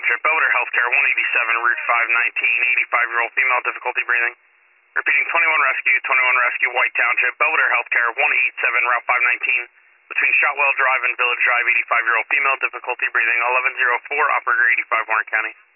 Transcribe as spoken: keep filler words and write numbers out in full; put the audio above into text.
Township, Belvedere Healthcare, one eighty-seven, Route five nineteen, eighty-five-year-old female, difficulty breathing. Repeating, twenty-one Rescue, twenty-one Rescue, White Township, Belvedere Healthcare, one eighty-seven, Route five nineteen, between Shotwell Drive and Village Drive, eighty-five-year-old female, difficulty breathing, eleven oh four, Operator eighty-five, Warren County.